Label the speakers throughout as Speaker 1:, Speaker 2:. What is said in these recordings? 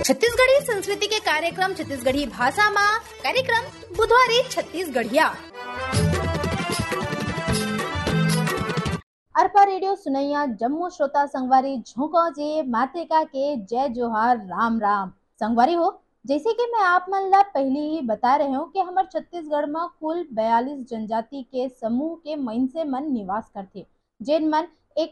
Speaker 1: छत्तीसगढ़ी संस्कृति के कार्यक्रम छत्तीसगढ़ी भाषा में कार्यक्रम बुधवारी छत्तीसगढ़िया अरपा रेडियो सुनैया जम्मू श्रोता संगवारी झोंको जे मातृका के जय जोहार राम राम। संगवारी हो, जैसे कि मैं आप मन ला पहले ही बता रहे हूँ कि हमारे छत्तीसगढ़ में कुल 42 जनजाति के समूह के मनसे मन निवास करते, जिन मन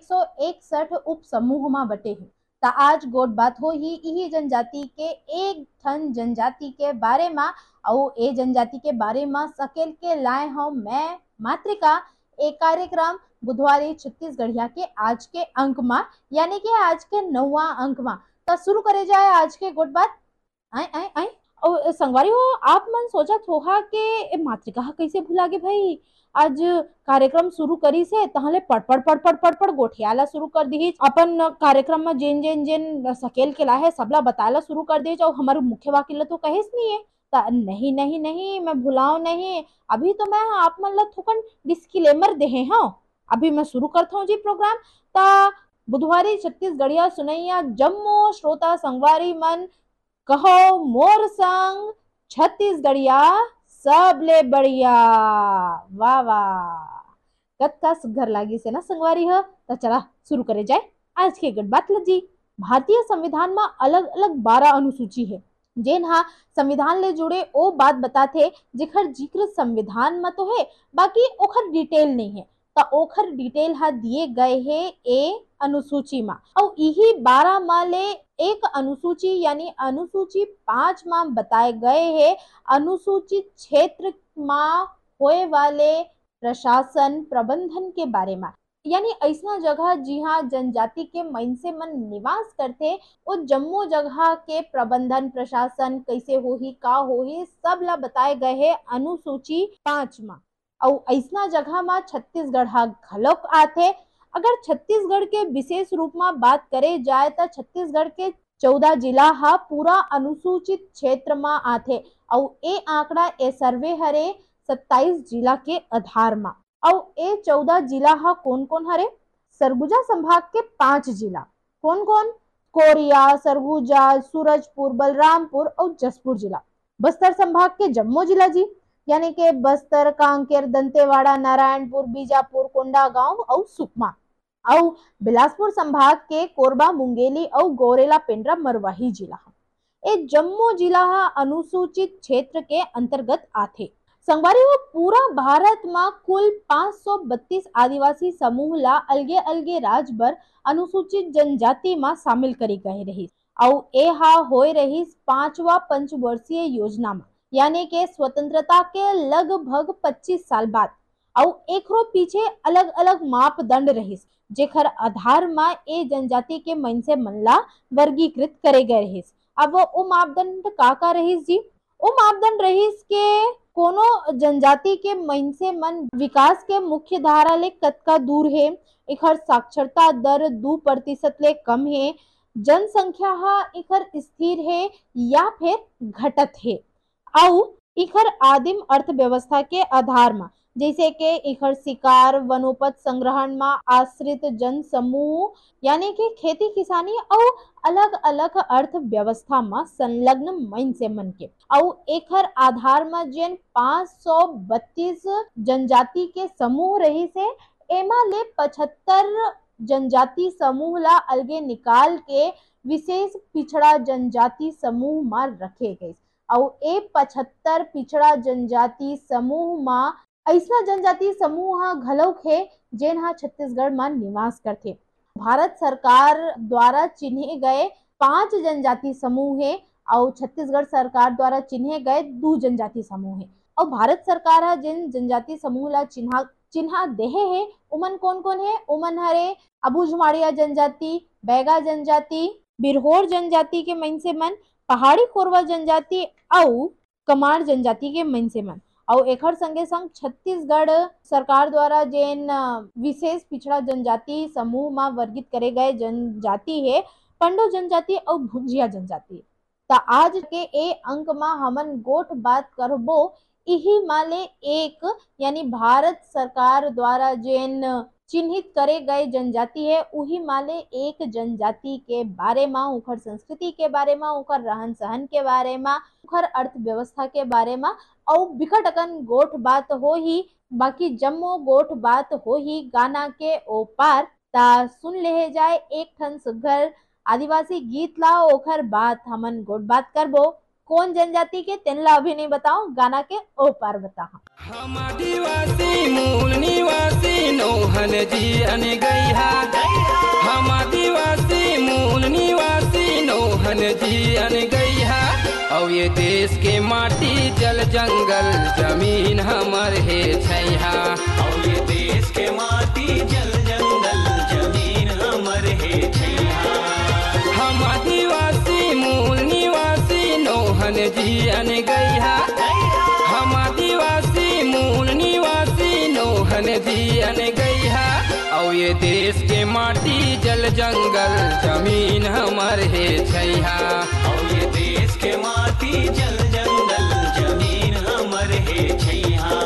Speaker 1: 161 उप समूह में बटे हैं। ता आज गोट बात हो ही यही जनजाति के एक ठन जनजाति के बारे में और ए जनजाति के बारे में सकेल के लाए हूँ मैं मातृका एक कार्यक्रम बुधवारी छत्तीसगढ़िया के आज के अंक में, यानी कि आज के 9वां अंक में। तो शुरू करे जाए आज के गोट बात। आई आई आई और संगवारी हो, आप मन सोचत होहा के मातृका कैसे भुला गे भाई। आज कार्यक्रम शुरू करी से तहले पड़ गोठियाला शुरू कर दी। अपन कार्यक्रम में जेन जेन जेन सकेल के ला है सबला बताला शुरू कर दे और हमारे मुख्य वाकिल तो कहेस नहीं है। नहीं नहीं नहीं, मैं भुलाओ नहीं। अभी तो मैं आप मन ला थोकन डिस्क्लेमर देहे हाँ। अभी मैं शुरू करता हूँ जी प्रोग्राम। ता बुधवारी छत्तीसगढ़िया सुनैया जम्मू श्रोता संगवारी मन कहो मोर संग छत्तीसगढ़िया सबले बढ़िया। वाह वाह, कत्का सुघर लागी से ना संगवारी है। तो चला शुरू करे जाए आज के गट बात लजी। भारतीय संविधान में अलग अलग 12 अनुसूची है, जेन हा संविधान ले जुड़े ओ बात बताथे जेखर जिक्र संविधान में तो है, बाकी ओखर डिटेल नहीं है। तो ओखर डिटेल हा दिए गए है ए अनुसूची में और यही 12 में ले एक अनुसूची यानी अनुसूची 5 में बताए गए है अनुसूचित क्षेत्र में होए वाले प्रशासन प्रबंधन के बारे में। यानी ऐसा जगह जहाँ जनजाति के मनसे मन निवास करते वो जम्मू जगह के प्रबंधन प्रशासन कैसे होही का होही सब ला बताए गए है अनुसूची 5 में। और ऐसा जगह में छत्तीसगढ़ घलोक आथे। अगर छत्तीसगढ़ के विशेष रूप में बात करे जाए तो छत्तीसगढ़ के 14 जिला हा पूरा अनुसूचित क्षेत्र में आथे और ए आंकड़ा ए सर्वे हरे 27 जिला के आधार में। और ए 14 जिला हा कौन कौन हरे? सरगुजा संभाग के 5 जिला कौन कौन? कोरिया, सरगुजा, सूरजपुर, बलरामपुर और जसपुर जिला। बस्तर संभाग के जम्मू जिला जी, यानी के बस्तर, कांकेर, दंतेवाड़ा, नारायणपुर, बीजापुर, कोंडागांव और सुकमा। और बिलासपुर संभाग के कोरबा, मुंगेली और गोरेला पेंड्रा मरवाही जिला। ए जम्मू जिला अनुसूचित क्षेत्र के अंतर्गत आथे। संगवारी हो, पूरा भारत में कुल 532 आदिवासी समूह ला अलगे अलगे राज्य बर अनुसूचित जनजाति में शामिल करी गए रही और ए हा होए रही 5वां पंचवर्षीय योजना में, यानी के स्वतंत्रता के लगभग 25 साल बाद। और एकरो पीछे अलग अलग मापदंड रहिस जेखर आधार में ए जनजाति के मनसे मन ला वर्गीकृत करे गए रहिस। अब वो मापदंड का रहिस जी? वो मापदंड रहिस के कोनो जनजाति के मनसे मन विकास के मुख्य धारा ले कतका दूर है, एखर साक्षरता दर 2% ले कम है, जनसंख्या हा एखर स्थिर है या फिर घटत है, और इखर आदिम अर्थव्यवस्था के आधार में जैसे के इखर शिकार वनोपज संग्रहण में आश्रित जन समूह यानी कि खेती किसानी और अलग अलग अर्थव्यवस्था में संलग्न मनसे मन के। और एखर आधार में जेन 532 जनजाति के समूह रही से एमा ले 75 जनजाति समूह ला अलगे निकाल के विशेष पिछड़ा जनजाति समूह में रखे गए। और ए 75 पिछड़ा जनजाति समूह में ऐसा जनजाति समूह घलोक है जेन हा छत्तीसगढ़ में निवास करथे। भारत सरकार द्वारा चिन्हे गए 5 जनजाति समूह है और छत्तीसगढ़ सरकार द्वारा चिन्हे गए 2 जनजाति समूह है। और भारत सरकार हा जिन जनजाति समूह ला चिन्हा देहे है उमन कौन कौन है? उमन हरे अबूझमाड़िया जनजाति, बैगा जनजाति, बिरहोर जनजाति के मनसे मन, पहाड़ी कोरवा जनजाति और कमार जनजाति के मनसे मन। और एकर संगे संग छत्तीसगढ़ सरकार द्वारा जेन विशेष पिछड़ा जनजाति समूह में वर्गित करे गए जनजाति है पंडो जनजाति और भुजिया जनजाति। तो आज के ए अंक में हमन गोट बात करबो यही माले एक यानी भारत सरकार द्वारा जेन चिन्हित करे गए जनजाति है उही माले एक जनजाति के बारे में, उखर संस्कृति के बारे में, उखर रहन सहन के बारे में, उखर अर्थव्यवस्था के बारे में और बिकट अकन गोठ बात हो ही। बाकी जम्मो गोठ बात हो ही गाना के ओपार ता सुन ले जाए एक ठन सुघर आदिवासी गीत ला ओखर बात हमन गोठ बात करबो। कौन जनजाति के तेनला अभी नहीं बताओ, गाना के ओ पार बता।
Speaker 2: हम आदिवासी मूल निवासी नौहन जी अन गैहा, हम आदिवासी मूल निवासी नौहन जी अन गैहा। और ये देश के माटी जल जंगल जमीन हमर है छैहा,
Speaker 3: और ये देश के माटी जल जंगल जमीन हमर है छैहा।
Speaker 2: हम आदिवासी मूल निवासी नौहन जी अन गैहा, हम आदिवासी मूल निवासी नौहन जी अन गैहा। और ये देश के माटी जल जंगल जमीन हमर है छैहा,
Speaker 3: और ये देश के माटी जल जंगल जमीन हमर है छैहा।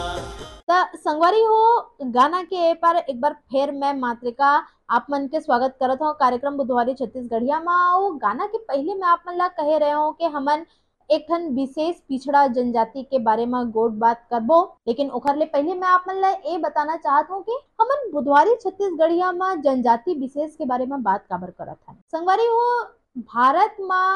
Speaker 1: संगवारी हो गाना के पर एक बार फिर मैं मातृका आप मन के स्वागत करत हूँ कार्यक्रम बुधवारी छत्तीसगढ़िया में। गाना के पहले मैं आप मन ला कहे रहे हूँ कि हमन एक ठन विशेष पिछड़ा जनजाति के बारे में गोट बात करबो, लेकिन ओखर ले पहले मैं आप मन ला ये बताना चाहत हूँ कि हमन बुधवारी छत्तीसगढ़िया में जनजाति विशेष के बारे में बात काबर करत हन। संगवारी हो भारत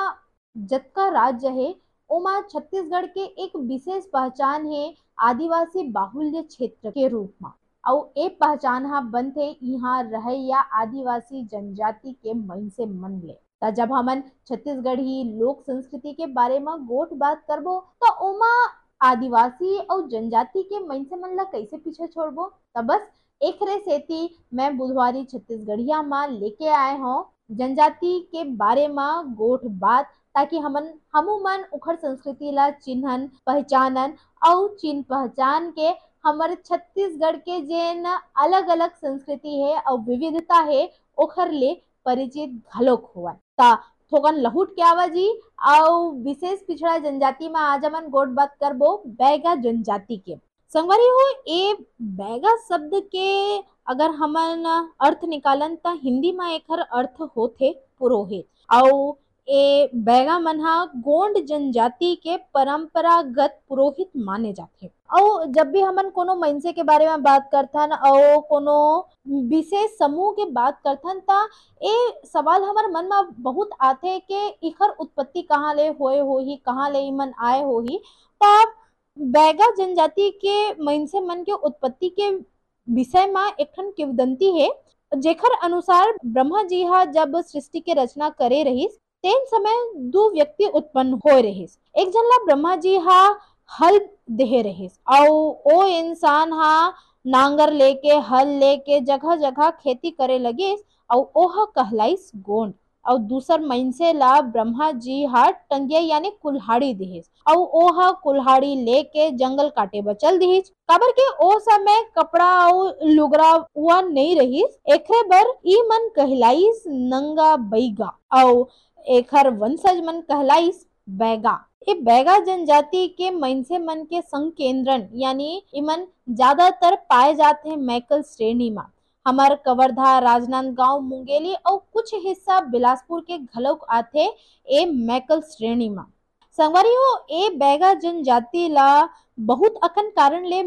Speaker 1: में जतका राज्य है ओमा छत्तीसगढ़ के एक विशेष पहचान है आदिवासी बाहुल्य क्षेत्र के रूप में। और ए पहचान हा बनथे यहाँ रहे या आदिवासी जनजाति के मन से मन ले। जब हमन छत्तीसगढ़ी लोक संस्कृति के बारे में गोठ बात करबो तो ओमा आदिवासी और जनजाति के मन से मन ला कैसे पीछे छोड़बो। तब बस एकरे सेती मैं बुधवारी छत्तीसगढ़िया में लेके आए हूँ जनजाति के बारे में गोठ बात, ताकि हमू मन उखर संस्कृति ला चिन्हन पहचानन और चिन्ह पहचान के हमारे छत्तीसगढ़ के जेन अलग अलग संस्कृति है और विविधता है ओखर ले परिचित घलोक हुआ। ता थोगन लहुट के आवाजी और विशेष पिछड़ा जनजाति में आज हमन गोट बात करबो बैगा जनजाति के। संगवारी हो ए बैगा शब्द के अगर हमन अर्थ निकालन ता हिंदी में एकर अर्थ होथे पुरोहित। और ए बैगा मन हा गोंड जनजाति के परंपरागत पुरोहित माने जाथे। और जब भी हमन कोनो मनसे के बारे में बात करथन और कोनो विशेष समूह के बात करथन ता ए सवाल हमर मन में बहुत आथे कि इखर उत्पत्ति कहाँ ले होए होही, कहाँ ले इमन आए होही। तब बैगा जनजाति के मनसे मन के उत्पत्ति के विषय में एक ठन किंवदंती है, जेकर अनुसार ब्रह्मा जी हा जब सृष्टि के रचना करे रहिस तेन समय दो व्यक्ति उत्पन्न हो रहिस। एक जन ला ब्रह्मा जी हा हल देहे रहिस और ओ इंसान हा नांगर लेके हल लेके जगह जगह खेती करे लगिस और ओहा कहलाइस गोंड। और दूसर मनसे ला ब्रह्मा जी हा टंगिया यानी कुल्हाड़ी दिहिस और ओहा कुल्हाड़ी लेके जंगल काटे बचल दिहिस। काबर के ओ समय कपड़ा और लुगरा हुआ नहीं रहिस, एकरे बर ई मन कहलाइस नंगा बैगा और एखर वंशज मन कहलाइस बैगा। ये बैगा जनजाति के मनसे मन के संकेंद्रन यानी इमन ज्यादातर पाए जाते हैं मैकल श्रेणी में। हमार कवर्धा, राजनांदगांव, मुंगेली और कुछ हिस्सा बिलासपुर के घलोक आथे ए मैकल श्रेणी में। संगवारी हो ए बैगा जनजाति ला बहुत अकन कारण ले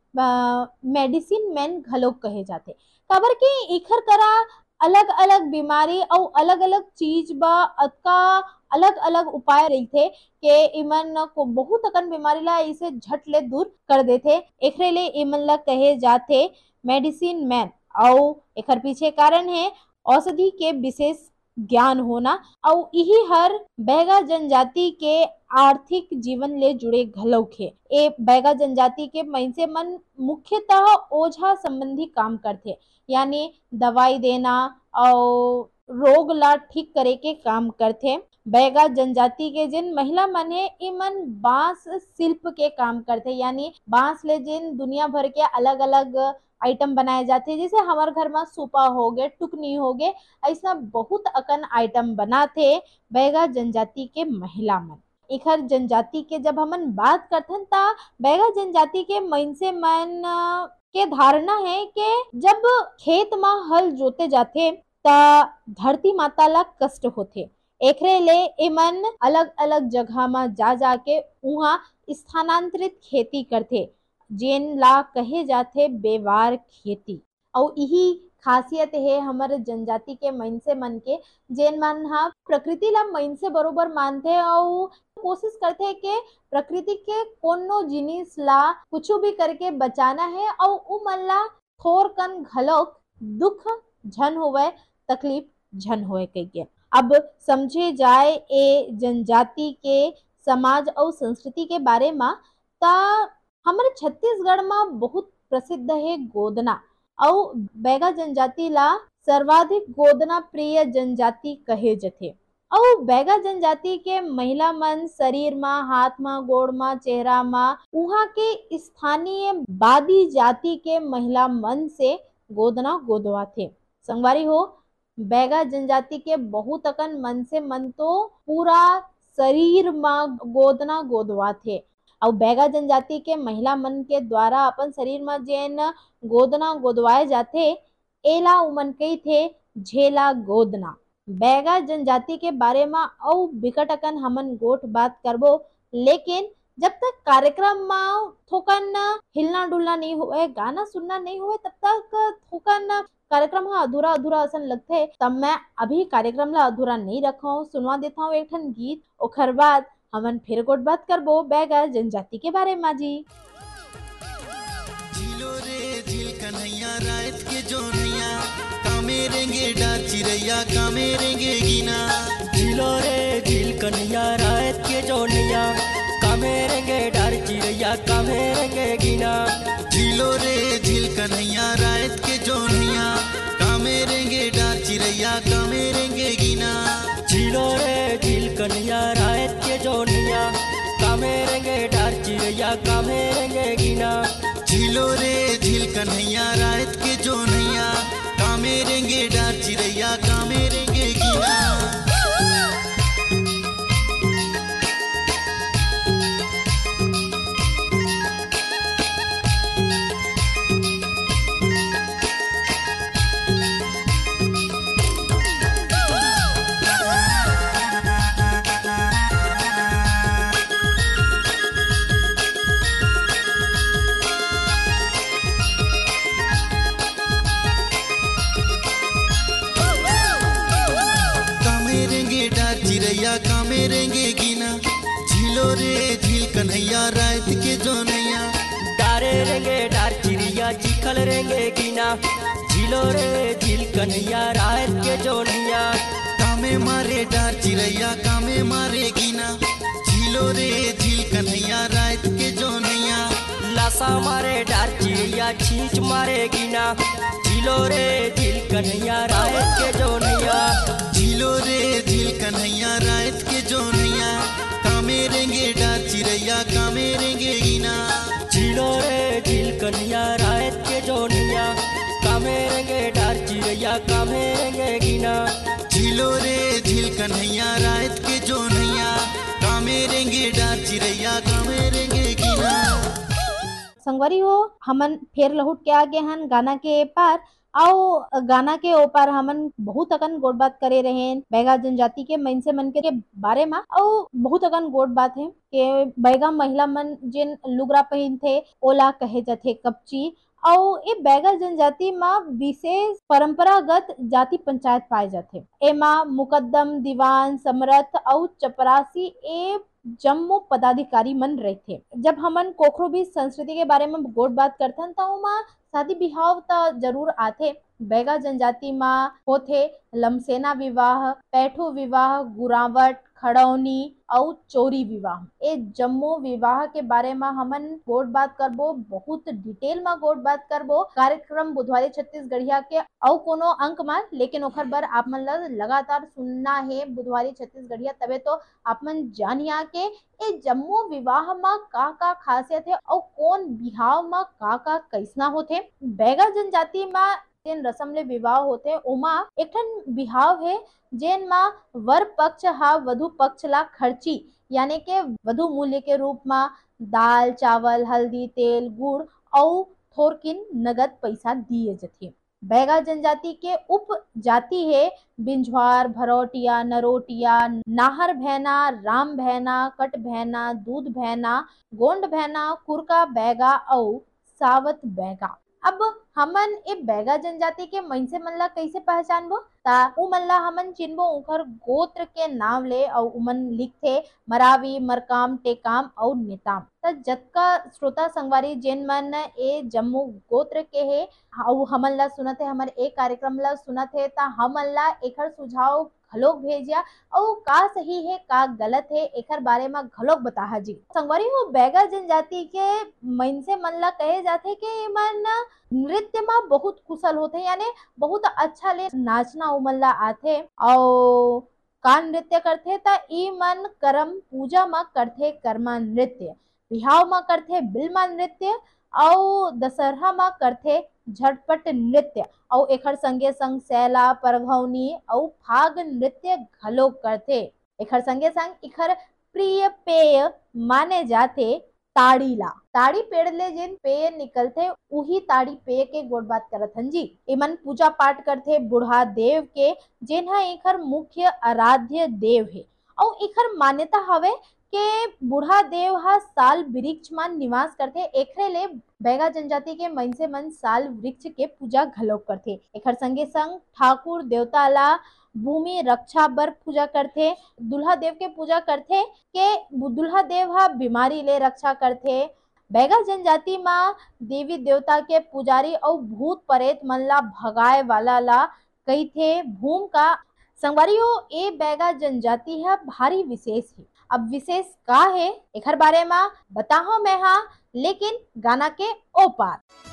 Speaker 1: मेडिसिन मैन घलोक कहे जाते। काबर के इखर करा अलग अलग बीमारी और अलग अलग चीज बा अतका अलग अलग उपाय रहते के इमन को बहुत अकन बीमारी ला इसे झट ले दूर कर देते। एकरे ले इमन ला कहे जाते मेडिसिन मैन। और एकर पीछे कारण है औषधि के विशेष ज्ञान होना और यही हर बैगा जनजाति के आर्थिक जीवन ले जुड़े घलोक है। ए बैगा जनजाति के मनसे मन मुख्यतः ओझा संबंधी काम करते, यानी दवाई देना और रोग ला ठीक करे के काम करते। बैगा जनजाति के जिन महिला मन है इमन बांस शिल्प के काम करते, यानी बांस ले जिन दुनिया भर के अलग अलग आइटम बनाए जाते, जैसे हमारे घर में सूपा हो गए, टुकनी हो गए, ऐसा बहुत अकन आइटम बनाते बैगा जनजाति के महिला मन। इखर जनजाति के जब हमन बात करथन ता बैगा जनजाति के मनसे मन के धारणा है कि जब खेत में हल जोते जाते ता धरती माता ला कष्ट होते, एकरे ले एमन अलग अलग जगह में जा जाके उहाँ स्थानांतरित खेती करते, जेन ला कहे जाते बेवार खेती। और यही खासियत है हमारे जनजाति के मनसे मन के, जेन मन हा प्रकृति ला मन से बरोबर मानते और कोशिश करते हैं कि प्रकृति के कोनो जिनिस ला कुछ भी करके बचाना है और उ मन ला थोर कन घलोक दुख झन होवे, तकलीफ झन होए कहिके। अब समझे जाए ए जनजाति के समाज और संस्कृति के बारे में, ता हमारे छत्तीसगढ़ में बहुत प्रसिद्ध है गोदना। और बैगा जनजाति ला सर्वाधिक गोदना प्रिय जनजाति कहे जथे। और बैगा जनजाति के महिला मन शरीर में, हाथ में, गोड़ में, चेहरा में उहाँ के स्थानीय बादी जाति के महिला मन से गोदना गोदवा थे। संगवारी हो, बैगा जनजाति के बहुत अकन मन से मन तो पूरा शरीर में गोदना गोदवा थे। और बैगा जनजाति के महिला मन के द्वारा अपन शरीर में जेन गोदना गोदवाए जाते एला उमन कही थे झेला गोदना। बैगा जनजाति के बारे में और बिकट अकन हमन गोठ बात करबो, लेकिन जब तक कार्यक्रम में थोकन हिलना डुलना नहीं हुए, गाना सुनना नहीं हुए, तब तक थोकन कार्यक्रम हा अधूरा अधूरा असन लगथे। तब मैं अभी कार्यक्रम ला अधूरा नहीं रखा, सुनवा देता हूँ एक ठन गीत, ओखर बाद हमन फिर गोठ बात करबो बैगा जनजाति के बारे में जी।
Speaker 4: झीलो रे झील कन्हैया रात के जोनिया, कामे रेंगे डार चिरैया कामे रेंगे गिना।
Speaker 5: झीलो रे झील कन्हैया रात के जोनिया, कामे रेंगे डार चिरैया कामे रेंगे गिना।
Speaker 4: झीलो रे झील कन्हैया रात के जोनिया, कामे रेंगे डार चिरैया कामे रेंगे गिना।
Speaker 5: झीलो रे झील कन्हैया रात के जोनिया, कामे रेंगे डार चिरैया कामे रेंगे गिना।
Speaker 4: झीलो रे झील कन्हैया रात के जोनिया, कामे रेंगे डार चिरैया कामे रेंगे गिना। चिरैया कामे रेंगे गिना। झीलो रे झील कन्हैया रात के जोनिया,
Speaker 5: डारे रेंगे डार चिड़िया चिखल रेंगे गिना। झीलो रे झील कन्हैया रात के जोनिया,
Speaker 4: कामे मारे डार चिरैया कामे मारे गिना। झीलो रे झील कन्हैया रात के जोनिया,
Speaker 5: लाशा मारे डार चिड़िया छींच मारे गिना। झीलो रे झील कन्हैया रात के जोनिया।
Speaker 4: झीलो रे झील कन्हैया रात के जोनिया, कामे रेंगे डार चिरैया कामे रेंगे गिना।
Speaker 5: झीलो रे झील कन्हैया रात के जोनिया, कामे रेंगे डार चिड़िया कामे रेंगे गिना।
Speaker 4: झीलो रे झील कन्हैया रात के जोनिया, कामे रेंगे डार चिरैया कामे रेंगे गिना।
Speaker 1: संगवारी हो, हमन फिर लहुट के आगे हन गाना के पार। आओ गाना के ऊपर हमन बहुत अकन गोट बात करे रहे बैगा जनजाति के मन से मन के बारे में। और बहुत अकन गोट बात है कि बैगा महिला मन जिन लुगरा पहन थे ओला कहे जाथे कपची। और ये बैगा जनजाति में विशेष परंपरागत जाति पंचायत पाए जाते। एमा मुकद्दम, दीवान, समरथ और चपरासी ए जम्मो पदाधिकारी मन रहते। जब हमन कोखरो भी संस्कृति के बारे में गोट बात करथन तो ओमा शादी बिहाव तो जरूर आथे। बैगा जनजाति में होथे लमसेना विवाह, पैठो विवाह, गुरावट, खड़ौनी और चोरी विवाह। ए जम्मो विवाह के बारे में हमन गोट बात करबो, बहुत डिटेल में गोट बात करबो कार्यक्रम बुधवारी छत्तीसगढ़िया के और कोनो अंक में। लेकिन ओखर बर आप मन ला लगातार सुनना है बुधवारी छत्तीसगढ़िया, तबे तो आप मन जानिया के ए जम्मो विवाह में का खासियत है और कौन बिहाव में का कैसना होथे। बैगा जनजाति में जेन रसम ले विवाह होथे ओमा एक ठन बिहाव है जेन मा वर पक्ष हा वधु पक्ष ला खर्ची यानी के वधु मूल्य के रूप में दाल, चावल, हल्दी, तेल, गुड़ और थोरकिन नगद पैसा दिए जथे। बैगा जनजाति के उप जाति है बिंझवार, भरौटिया, नरोटिया, नाहर भैना, राम भैना, कट भैना, दूध भैना, गोंड भैना, कुरका बैगा और सावत बैगा। अब हमन ए बैगा जनजाति के मनसे मन ला कैसे पहचानबो? ता उ मन ला हमन चिन्हबो उखर गोत्र के नाम ले और उमन लिखथे मरावी, मरकाम, टेकाम और नेताम। त जतका श्रोता संगवारी जेन मन ए जम्मू गोत्र के हे और हमन ला सुनत है, हमर ए कार्यक्रम ला सुनत है, ता हमन ला एखर सुझाव घलोक भेजिया और का सही है का गलत है एखर बारे में घलोक बताहा जी। संगवारी हो बैगा जनजाति के मनसे मन ला कहे जाथे कि मन नृत्य में बहुत कुशल होते, यानी बहुत अच्छा ले नाचना उमन ला आथे और का नृत्य करथे ता ई मन करम पूजा में करथे कर्मा नृत्य, बिहाव में करथे बिलमा नृत्य और दशहरा में करथे झटपट नृत्य और एखर संगे संग सैला, परघौनी और फाग नृत्य घलोक करथे। एखर संगे संग एखर प्रिय पेय माने जाथे ताड़ी ला। ताड़ी पेड़ ले जेन पेय निकलथे उही ताड़ी पेय के गोड़ बात करत हन जी। एमन पूजा पाठ करथे बुढ़ा देव के, जेन हा एखर मुख्य आराध्य देव है और एखर मान्यता हवे के बूढ़ा देव हा साल वृक्ष मान निवास करथे। एकरे ले बैगा जनजाति के मनसे मन साल वृक्ष के पूजा घलोक करथे। एखर संगे संग ठाकुर देवता ला भूमि रक्षा बर पूजा करथे, दुल्हा देव के पूजा करथे के दुल्हा देव हा बीमारी ले रक्षा करथे। बैगा जनजाति मा देवी देवता के पुजारी और भूत प्रेत मन ला भगाए वाला ला कहिथे भूम का। संगवारियों ए बैगा जनजाति है भारी विशेष है। अब विशेष का है एखर बारे में बताहो मैं हाँ, लेकिन गाना के ओ पार।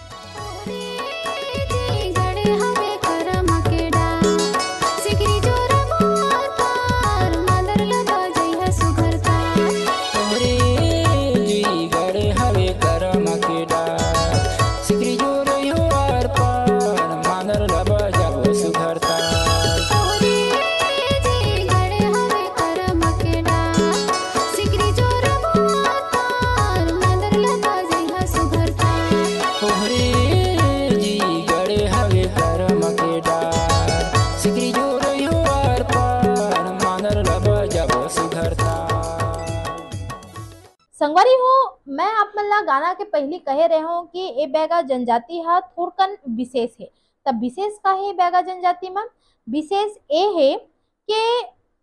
Speaker 1: संगवारी हो मैं आप मन ला गाना के पहले कहे रहे हूँ कि ए बैगा जनजाति हा थोड़कन विशेष है। तब विशेष का है बैगा जनजाति में? विशेष ए है कि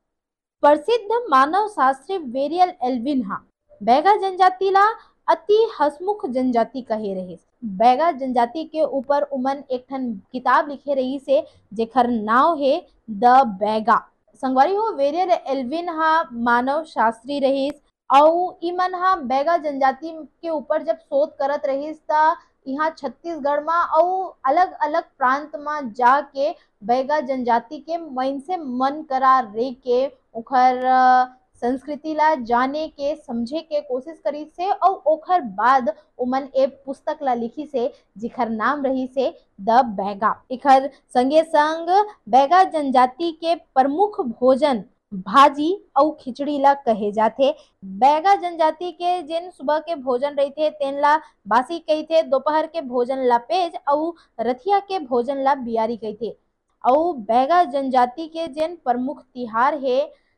Speaker 1: प्रसिद्ध मानव शास्त्री वेरियल एल्विन हा बैगा जनजाति ला अति हसमुख जनजाति कहे रहे। बैगा जनजाति के ऊपर उमन एक ठन किताब लिखे रही से जेखर नाव है द बैगा। संगवारी हो वेरियल एल्विन हा मानव शास्त्री रहीस और इमन हा बैगा जनजाति के ऊपर जब शोध करत रहीस ता यहाँ छत्तीसगढ़ में और अलग अलग प्रांत में जाके बैगा जनजाति के मन से मन करा रे के ओखर संस्कृति ला जाने के समझे के कोशिश करी से और ओखर बाद उमन ए पुस्तक ला लिखी से जिखर नाम रही से द बैगा। इखर संगे संग बैगा जनजाति के प्रमुख भोजन भाजी और खिचड़ी ला कहे जाथे। बैगा जनजाति के जिन सुबह के भोजन रहते तेन ला बासी कहते, दोपहर के भोजन ला पेज और रथिया के भोजन ला बियारी कहते। और बैगा जनजाति के जिन प्रमुख तिहार है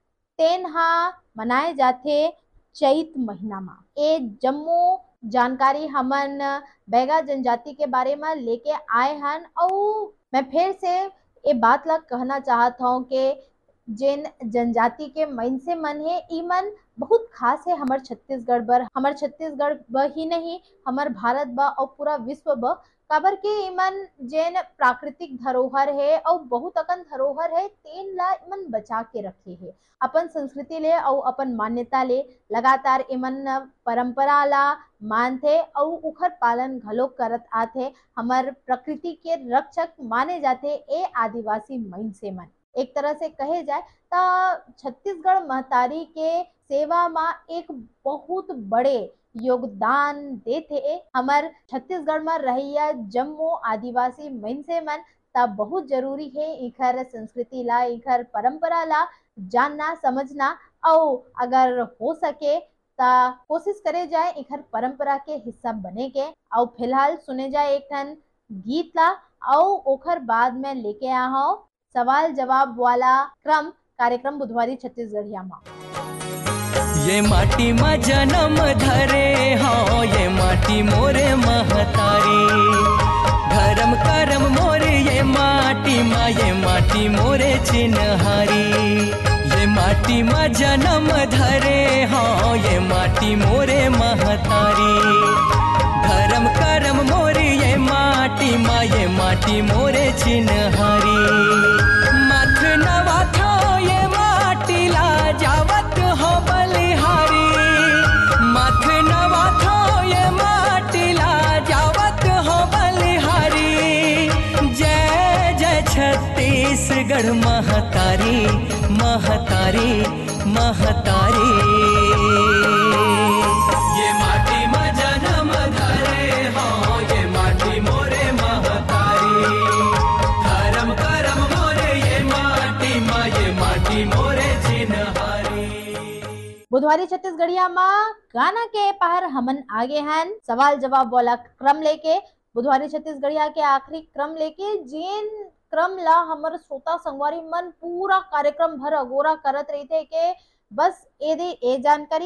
Speaker 1: तेन हा मनाए जाथे चैत महीना में। ए जम्मू जानकारी हमन बैगा जनजाति के बारे में लेके आए हन और मैं फिर से ये बात ला कहना चाहत हूँ कि जिन जनजाति के मन से मन है ई मन बहुत खास है हमर छत्तीसगढ़ बर। हमर छत्तीसगढ़ ब ही नहीं हमर भारत ब और पूरा विश्व ब, काबर के इमन जेन प्राकृतिक धरोहर है और बहुत अकन धरोहर है तेन ला इमन बचा के रखे है। अपन संस्कृति ले और अपन मान्यता ले लगातार इमन परंपरा ला मानथे और उखर पालन घलो करत आथे। हमर प्रकृति के रक्षक माने जाते ए आदिवासी मन से मन। एक तरह से कहे जाए तो छत्तीसगढ़ महतारी के सेवा में एक बहुत बड़े योगदान देते हमर छत्तीसगढ़ में रहिया जम्मू आदिवासी मन से मन। तब बहुत जरूरी है इखर संस्कृति ला इखर परंपरा ला जानना समझना और अगर हो सके ता कोशिश करे जाए एकर परंपरा के हिस्सा बने के। और फिलहाल सुने जाए एक ठन गीत ला और ओकर बाद में लेके आ हूं सवाल जवाब वाला क्रम कार्यक्रम बुधवारी छत्तीसगढ़िया में।
Speaker 5: ये माटी में जन्म धरे हाँ ये माटी मोरे महतारी, धर्म करम मोरे ये माटी मोरे चिन्हारी। ये माटी में जन्म धरे हाँ ये माटी मोरे महतारी, धर्म करम मोरे ये माटी मोरे चिन्हारी। मथ नवा था ये माटी ला जावत हो बलिहारी, मथ नवा था ये माटी ला जावत हो बलिहारी। जय जय छत्तीसगढ़ महतारी महतारी महतारी। ये माटी में जन्म धरे हाँ ये माटी मोरे महतारी, धर्म करम मोरे ये माटी मोरे चिन्हारी।
Speaker 1: बुधवारी छत्तीसगढ़िया में गाना के पहर हमन आगे हैं सवाल जवाब वाला क्रम लेके। बुधवारी छत्तीसगढ़िया के आखिरी क्रम लेके जेन क्रम ला हमर श्रोता संगवारी मन पूरा कार्यक्रम भर अगोरा करत रहते के बस एदे ए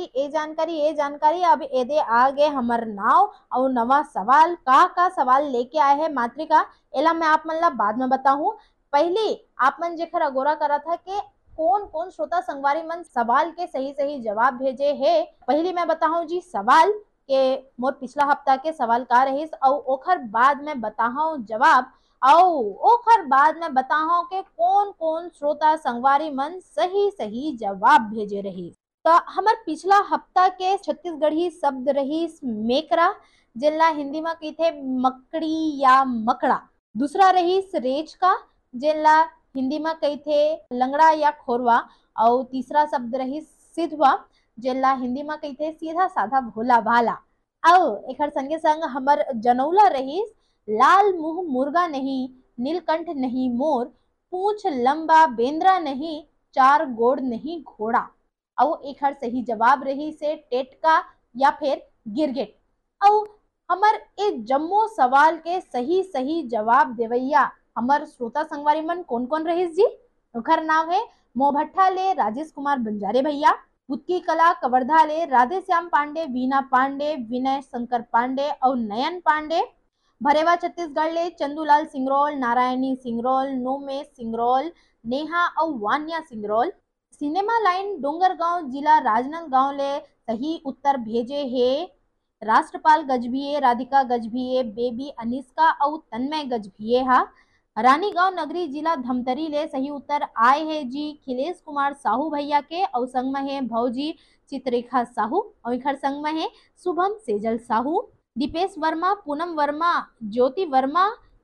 Speaker 1: जानकारी। अब एदे आगे हमर नाव और नवा सवाल का सवाल लेके आए हैं मातृका, एला मैं आप मन ला बाद में बताऊं। पहले आप मन जेकर अगोरा करा था कि कौन कौन श्रोता संगवारी मन सवाल के सही जवाब भेजे है। पहले मैं बताऊं जी सवाल के मोर पिछला हफ्ता के सवाल का रहिस और ओखर बाद में बताऊं जवाब और ओखर बाद में बताऊं के कौन कौन श्रोता संगवारी मन सही जवाब भेजे रहिस। तो हमार पिछला हफ्ता के छत्तीसगढ़ी शब्द रहिस मेकरा, जिला हिंदी में कहते मकड़ी या मकड़ा। दूसरा रहिस रेचका, जिला हिंदी में कहते लंगड़ा या खोरवा। और तीसरा शब्द रहिस सिधवा, जिला हिंदी में कहते सीधा साधा भोला भाला। और एकर संगे संग हमर जनौला रहिस लाल मुंह मुर्गा नहीं, नीलकंठ नहीं मोर, पूंछ लंबा बेंद्रा नहीं, चार गोड़ नहीं घोड़ा। और एकर सही जवाब रही से टेटका या फिर गिरगिट। और हमर ए जम्मो सवाल के सही जवाब देवैया हमर श्रोता संगवारी मन कौन कौन रहिस जी। ओकर नाम है मोहभट्टा ले राजेश कुमार बंजारे भैया, पुतकी कला कवर्धा ले राधे श्याम पांडे, वीना पांडे, विनय शंकर पांडे और नयन पांडे। भरेवा छत्तीसगढ़ ले चंदूलाल सिंगरोल, नारायणी सिंगरोल, नोमेश सिंगरोल, नेहा और वान्या सिंगरोल। सिनेमा लाइन डोंगरगांव जिला राजनांदगांव ले सही उत्तर भेजे है राष्ट्रपाल गजभिये, राधिका गजभिये, बेबी अनिष्का और तन्मय गजभिये हा। रानीगांव नगरी जिला धमतरी ले सही उत्तर आए है जी खिलेश कुमार साहू भैया के और संग में है भौजी चित्रेखा साहू और इखर संग में है शुभम सेजल साहू। दीपेश वर्मा, पूनम वर्मा, ज्योति वर्मा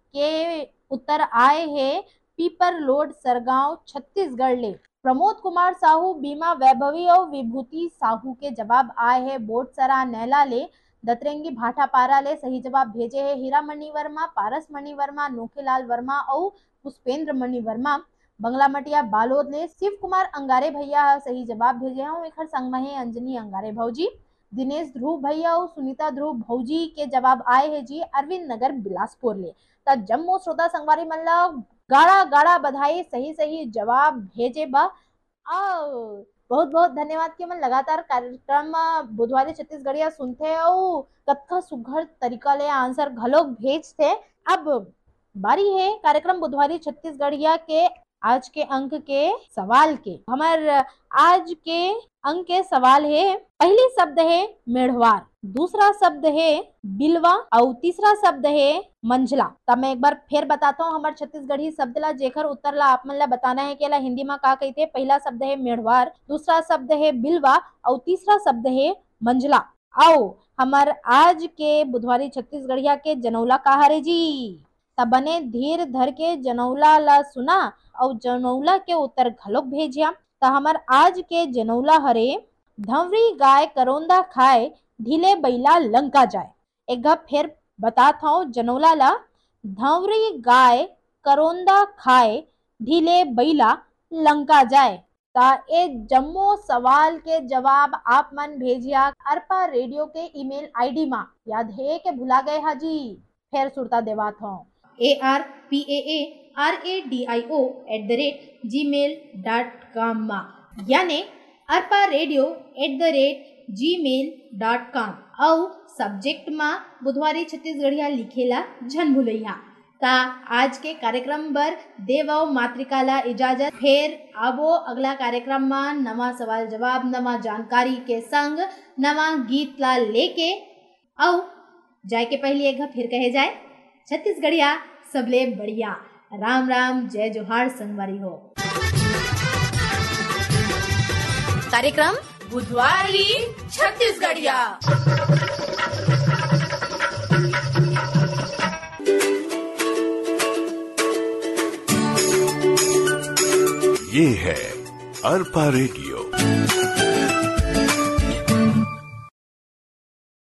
Speaker 1: के उत्तर आए है पीपर लोड सरगांव छत्तीसगढ़ ले। प्रमोद कुमार साहू, बीमा वैभवी और विभूति साहू के जवाब आए है बोटसरा नैला ले। दतरेंगी भाटापारा ले सही जवाब भेजे है हीरा मणि वर्मा, पारस मणि वर्मा, नोखेलाल वर्मा और पुष्पेंद्र मणि वर्मा। बंगला मटिया बालोद ले शिव कुमार अंगारे भैया सही जवाब भेजे हैं। एकर संग में है अंजनी अंगारे भौजी। दिनेश ध्रुव भैया और सुनीता ध्रुव भौजी के जवाब आए है जी अरविंद नगर बिलासपुर ले। त जम्मू श्रोता संगवारी मन ला गाड़ा बधाई सही जवाब भेजे बा। बहुत धन्यवाद कि मन लगातार कार्यक्रम बुधवारी छत्तीसगढ़िया सुनते और कतका सुघर तरीका ले आंसर घलोक भेजते। अब बारी है कार्यक्रम बुधवारी छत्तीसगढ़िया के आज के अंक के सवाल के। हमार आज के अंक के सवाल है पहली शब्द है मेढ़वार, दूसरा शब्द है बिलवा और तीसरा शब्द है मंझला। तब मैं एक बार फिर बताता हूँ हमारे छत्तीसगढ़ी शब्द ला जेकर उत्तर ला आप मन ला बताना है कि ला हिंदी में का कहते। पहला शब्द है मेढ़वार, दूसरा शब्द है बिलवा और तीसरा शब्द है मंझला। आओ हमार आज के बुधवारी छत्तीसगढ़िया के जनौला का हरे जी। तब बने धीर धर के जनौला ला सुना और जनौला के उत्तर घलोक भेजिया। तो हमार आज के जनौला हरे धंवरी गाय करोंदा खाए, ढीले बैला लंका जाए। एक बार फिर बताता हूँ जनौला ला धंवरी गाय करोंदा खाए, ढीले बैला लंका जाए। ता ए जम्मो सवाल के जवाब आप मन भेजिया अरपा रेडियो के ईमेल आईडी मा। याद है के भुला गए हाजी, फिर सुरता देवात हो arpaaaradio@gmail.com मा, यानी arparadio@gmail.com और सब्जेक्ट मा बुधवारी छत्तीसगढ़िया लिखेला झन भुलैया। ता आज के कार्यक्रम बर देवो मातृकाला इजाजत, फिर आबो अगला कार्यक्रम में नवा सवाल जवाब नवा जानकारी के संग नवा गीत ला लेके आओ जाए के पहले एक फिर कहे जाए छत्तीसगढ़िया सबले बढ़िया। राम राम जय जोहार संगवारी हो।
Speaker 6: कार्यक्रम बुधवारी छत्तीसगढ़िया।
Speaker 7: ये है अरपा रेडियो।